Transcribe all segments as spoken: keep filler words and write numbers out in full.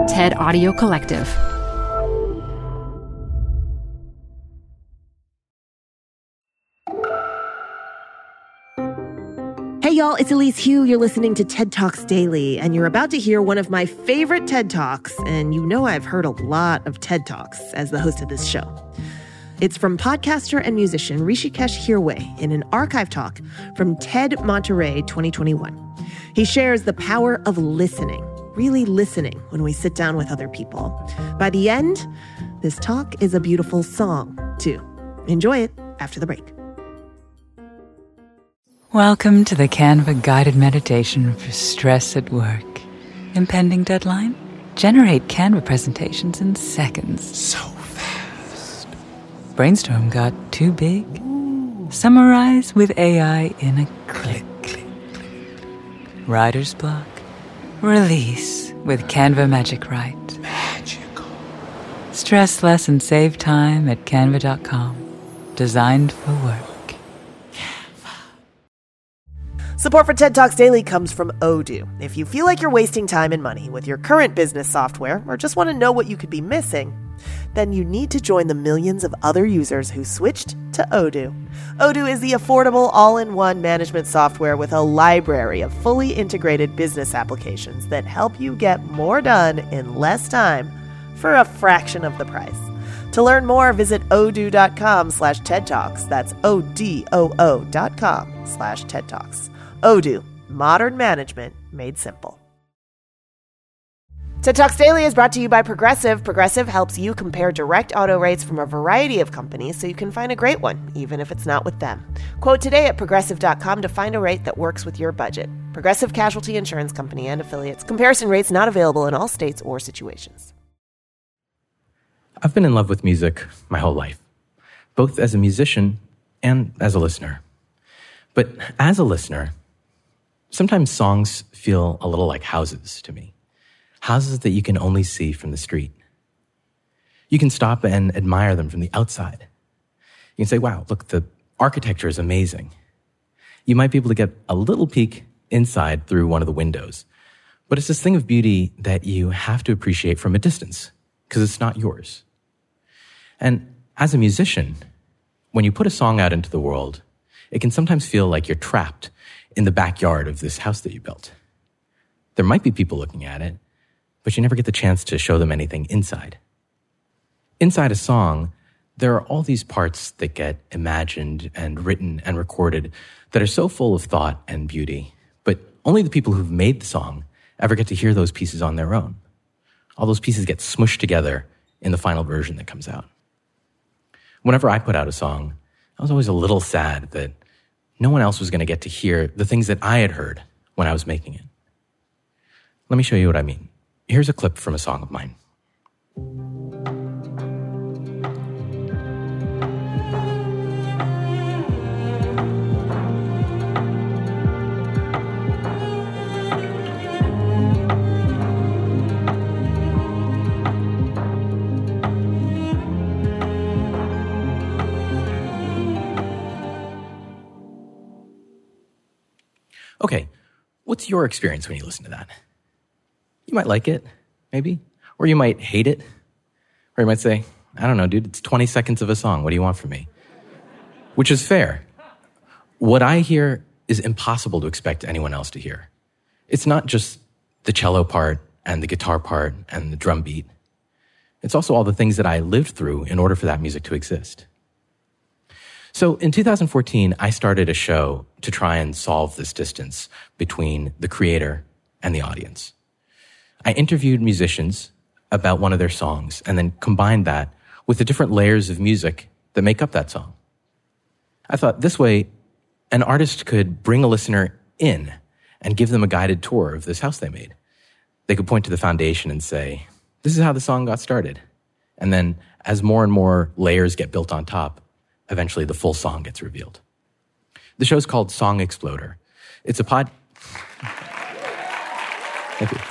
TED Audio Collective. Hey y'all, it's Elise Hu. You're listening to TED Talks Daily, and you're about to hear one of my favorite TED Talks, and you know I've heard a lot of TED Talks as the host of this show. It's from podcaster and musician Hrishikesh Hirway in an archive talk from TED Monterey twenty twenty-one. He shares the power of listening, really listening when we sit down with other people. By the end, this talk is a beautiful song, too. Enjoy it after the break. Welcome to the Canva guided meditation for stress at work. Impending deadline? Generate Canva presentations in seconds. So fast. Brainstorm got too big? Ooh. Summarize with A I in a click. click, click. Writer's block? Release with Canva Magic Write. Magical. Stress less and save time at canva dot com. Designed for work. Support for TED Talks Daily comes from Odoo. If you feel like you're wasting time and money with your current business software or just want to know what you could be missing, then you need to join the millions of other users who switched to Odoo. Odoo is the affordable all-in-one management software with a library of fully integrated business applications that help you get more done in less time for a fraction of the price. To learn more, visit odoo.com slash TED Talks. That's O-D-O-O dot com slash TED Talks. Odoo, modern management made simple. TED Talks Daily is brought to you by Progressive. Progressive helps you compare direct auto rates from a variety of companies so you can find a great one, even if it's not with them. Quote today at progressive dot com to find a rate that works with your budget. Progressive Casualty Insurance Company and Affiliates. Comparison rates not available in all states or situations. I've been in love with music my whole life, both as a musician and as a listener. But as a listener, sometimes songs feel a little like houses to me. Houses that you can only see from the street. You can stop and admire them from the outside. You can say, wow, look, the architecture is amazing. You might be able to get a little peek inside through one of the windows. But it's this thing of beauty that you have to appreciate from a distance because it's not yours. And as a musician, when you put a song out into the world, it can sometimes feel like you're trapped in the backyard of this house that you built. There might be people looking at it, but you never get the chance to show them anything inside. Inside a song, there are all these parts that get imagined and written and recorded that are so full of thought and beauty, but only the people who've made the song ever get to hear those pieces on their own. All those pieces get smushed together in the final version that comes out. Whenever I put out a song, I was always a little sad that no one else was going to get to hear the things that I had heard when I was making it. Let me show you what I mean. Here's a clip from a song of mine. Okay, what's your experience when you listen to that? You might like it, maybe, or you might hate it, or you might say, I don't know, dude, it's twenty seconds of a song. What do you want from me? Which is fair. What I hear is impossible to expect anyone else to hear. It's not just the cello part and the guitar part and the drum beat. It's also all the things that I lived through in order for that music to exist. So in two thousand fourteen, I started a show to try and solve this distance between the creator and the audience. I interviewed musicians about one of their songs and then combined that with the different layers of music that make up that song. I thought this way, an artist could bring a listener in and give them a guided tour of this house they made. They could point to the foundation and say, this is how the song got started. And then as more and more layers get built on top, eventually the full song gets revealed. The show's called Song Exploder. It's a pod... Thank you.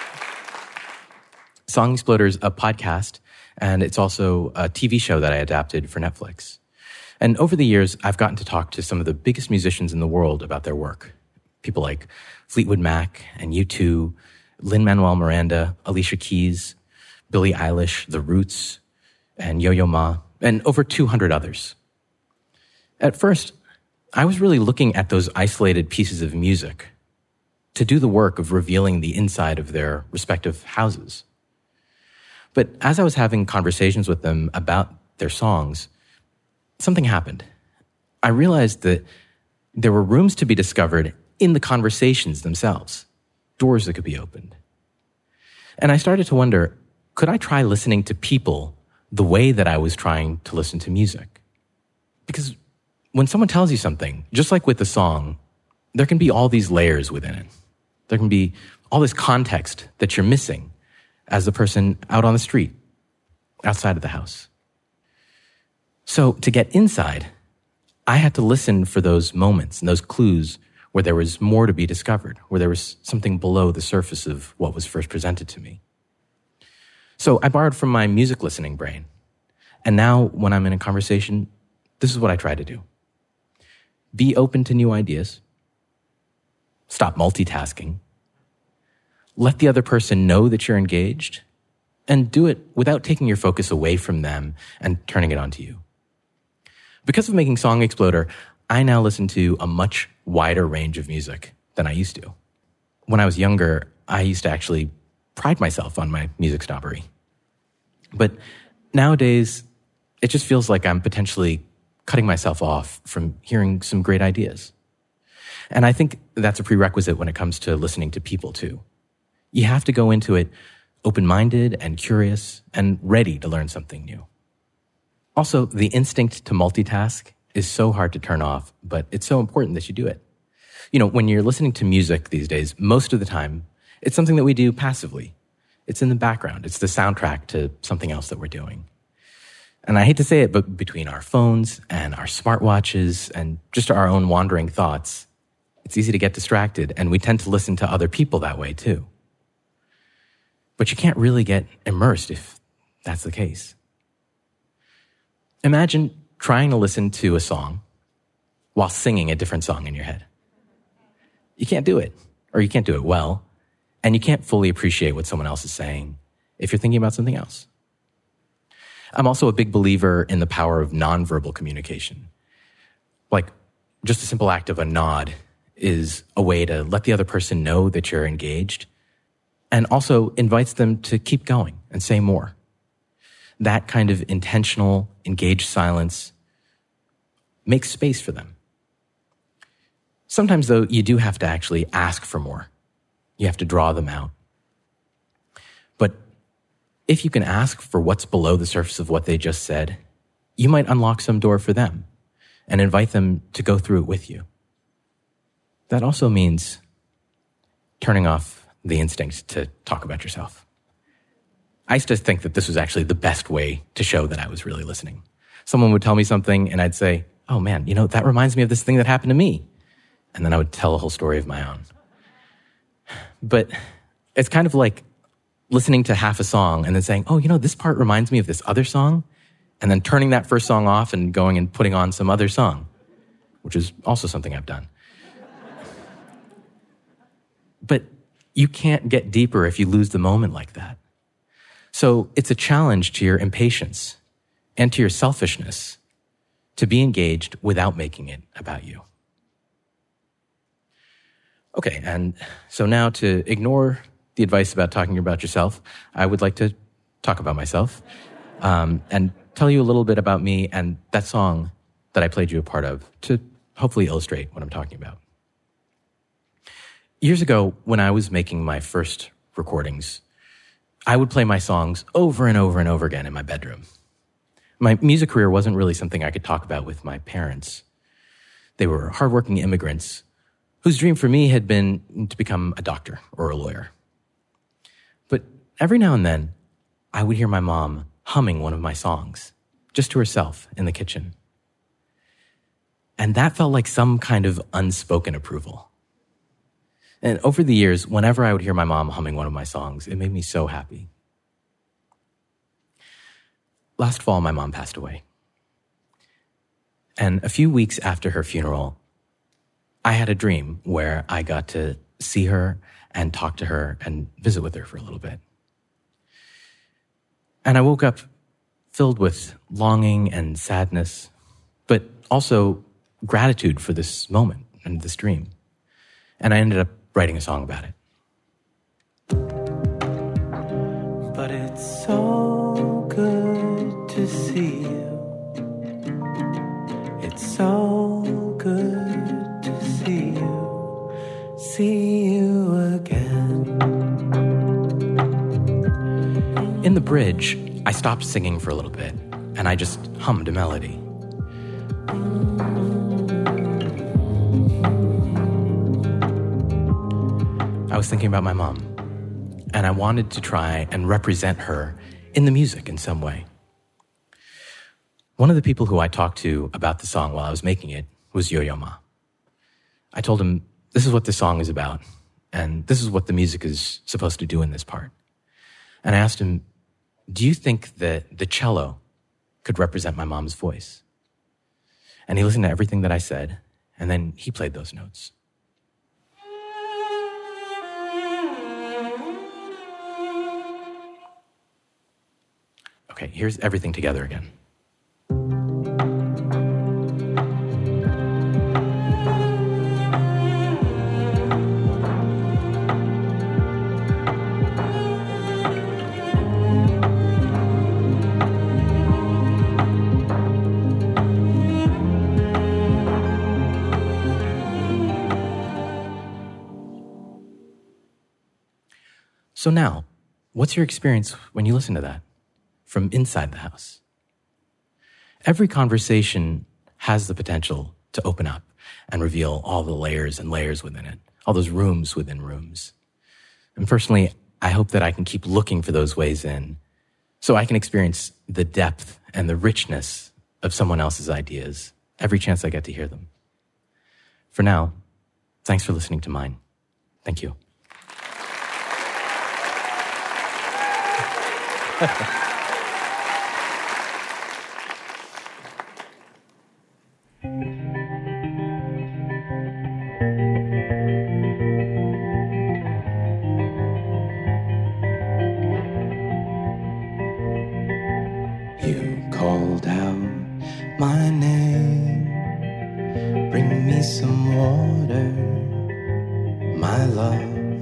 Song Exploder is a podcast, and it's also a T V show that I adapted for Netflix. And over the years, I've gotten to talk to some of the biggest musicians in the world about their work. People like Fleetwood Mac and U two Lin-Manuel Miranda, Alicia Keys, Billie Eilish, The Roots, and Yo-Yo Ma, and over two hundred others. At first, I was really looking at those isolated pieces of music to do the work of revealing the inside of their respective houses. But as I was having conversations with them about their songs, something happened. I realized that there were rooms to be discovered in the conversations themselves, doors that could be opened. And I started to wonder, could I try listening to people the way that I was trying to listen to music? Because when someone tells you something, just like with the song, there can be all these layers within it. There can be all this context that you're missing as the person out on the street, outside of the house. So to get inside, I had to listen for those moments and those clues where there was more to be discovered, where there was something below the surface of what was first presented to me. So I borrowed from my music listening brain. And now when I'm in a conversation, this is what I try to do. Be open to new ideas. Stop multitasking. Let the other person know that you're engaged, and do it without taking your focus away from them and turning it onto you. Because of making Song Exploder, I now listen to a much wider range of music than I used to. When I was younger, I used to actually pride myself on my music snobbery. But nowadays, it just feels like I'm potentially cutting myself off from hearing some great ideas. And I think that's a prerequisite when it comes to listening to people too. You have to go into it open-minded and curious and ready to learn something new. Also, the instinct to multitask is so hard to turn off, but it's so important that you do it. You know, when you're listening to music these days, most of the time, it's something that we do passively. It's in the background. It's the soundtrack to something else that we're doing. And I hate to say it, but between our phones and our smartwatches and just our own wandering thoughts, it's easy to get distracted, and we tend to listen to other people that way too. But you can't really get immersed if that's the case. Imagine trying to listen to a song while singing a different song in your head. You can't do it, or you can't do it well, and you can't fully appreciate what someone else is saying if you're thinking about something else. I'm also a big believer in the power of nonverbal communication. Like, just a simple act of a nod is a way to let the other person know that you're engaged, and also invites them to keep going and say more. That kind of intentional, engaged silence makes space for them. Sometimes, though, you do have to actually ask for more. You have to draw them out. But if you can ask for what's below the surface of what they just said, you might unlock some door for them and invite them to go through it with you. That also means turning off the instinct to talk about yourself. I used to think that this was actually the best way to show that I was really listening. Someone would tell me something and I'd say, oh man, you know, that reminds me of this thing that happened to me. And then I would tell a whole story of my own. But it's kind of like listening to half a song and then saying, oh, you know, this part reminds me of this other song. And then turning that first song off and going and putting on some other song, which is also something I've done. But you can't get deeper if you lose the moment like that. So it's a challenge to your impatience and to your selfishness to be engaged without making it about you. Okay, and so now to ignore the advice about talking about yourself, I would like to talk about myself um, and tell you a little bit about me and that song that I played you a part of to hopefully illustrate what I'm talking about. Years ago, when I was making my first recordings, I would play my songs over and over and over again in my bedroom. My music career wasn't really something I could talk about with my parents. They were hardworking immigrants whose dream for me had been to become a doctor or a lawyer. But every now and then, I would hear my mom humming one of my songs, just to herself in the kitchen. And that felt like some kind of unspoken approval. And over the years, whenever I would hear my mom humming one of my songs, it made me so happy. Last fall, my mom passed away. And a few weeks after her funeral, I had a dream where I got to see her and talk to her and visit with her for a little bit. And I woke up filled with longing and sadness, but also gratitude for this moment and this dream. And I ended up writing a song about it. But it's so good to see you. It's so good to see you, see you again. In the bridge, I stopped singing for a little bit, and I just hummed a melody. I was thinking about my mom, and I wanted to try and represent her in the music in some way. One of the people who I talked to about the song while I was making it was Yo-Yo Ma. I told him, this is what this song is about, and this is what the music is supposed to do in this part. And I asked him, do you think that the cello could represent my mom's voice? And he listened to everything that I said, and then he played those notes. Okay, here's everything together again. So now, what's your experience when you listen to that from inside the house? Every conversation has the potential to open up and reveal all the layers and layers within it, all those rooms within rooms. And personally, I hope that I can keep looking for those ways in so I can experience the depth and the richness of someone else's ideas every chance I get to hear them. For now, thanks for listening to mine. Thank you. You called out my name, bring me some water, my love,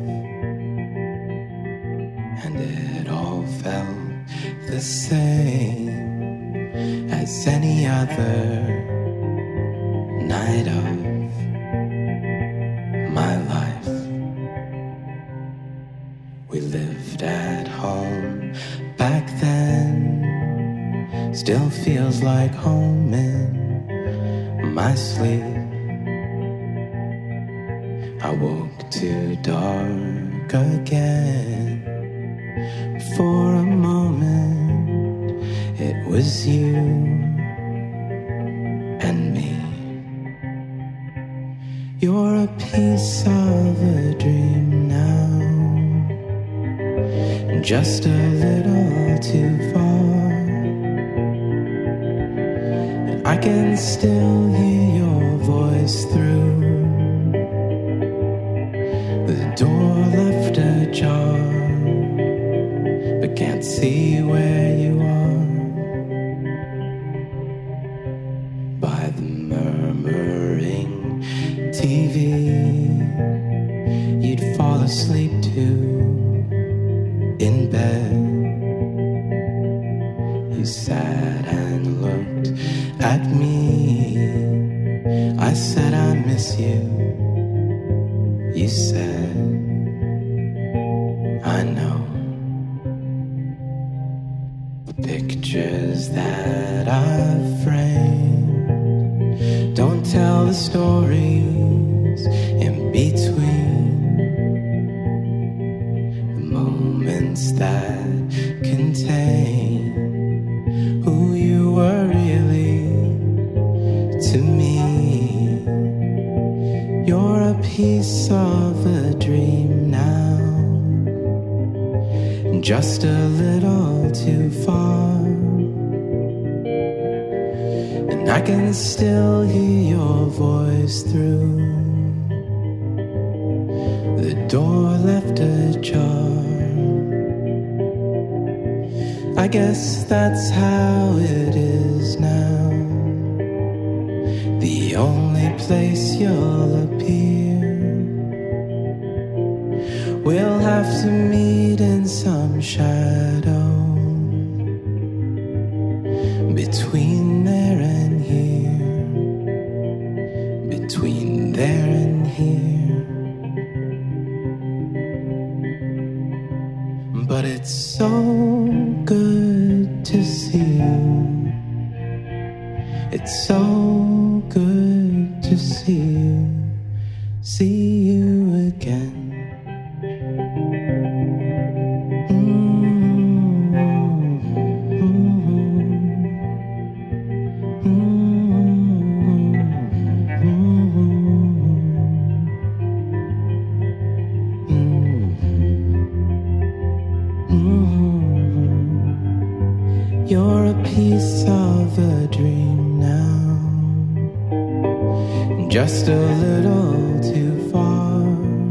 and it all felt the same as any other night of my life. We lived at home back then, still feels like home in my sleep. I woke too dark again. For a moment, it was you and me. You're a piece of a dream now, just a little too far. And I can still hear your voice through the door left ajar, but can't see where you are. By the murmuring T V, you'd fall asleep too in bed. You sat and looked at me. I said I miss you. You said I know. The pictures that I've framed don't tell the stories in between. The moments that contain who you were really to me. You're a piece of a dream now, just a little too far. And I can still hear your voice through the door left ajar. I guess that's how it is now. The only place you'll appear. We'll have to meet in some shadow between there and here, between there and here. But it's so good to see you. It's so good to see you, see you again. You're a piece of a dream now, just a little too far,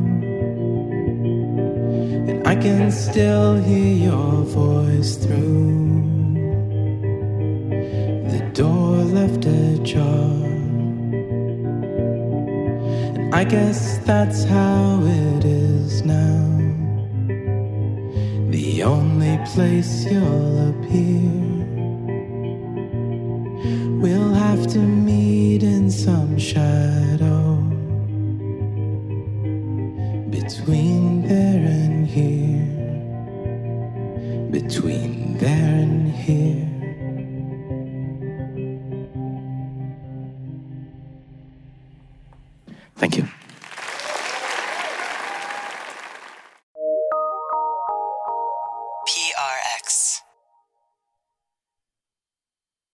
and I can still hear your voice through the door left ajar. And I guess that's how it is now. The only place you'll appear. We'll have to meet in some shadow between there and here, between there and here. Thank you. P R X.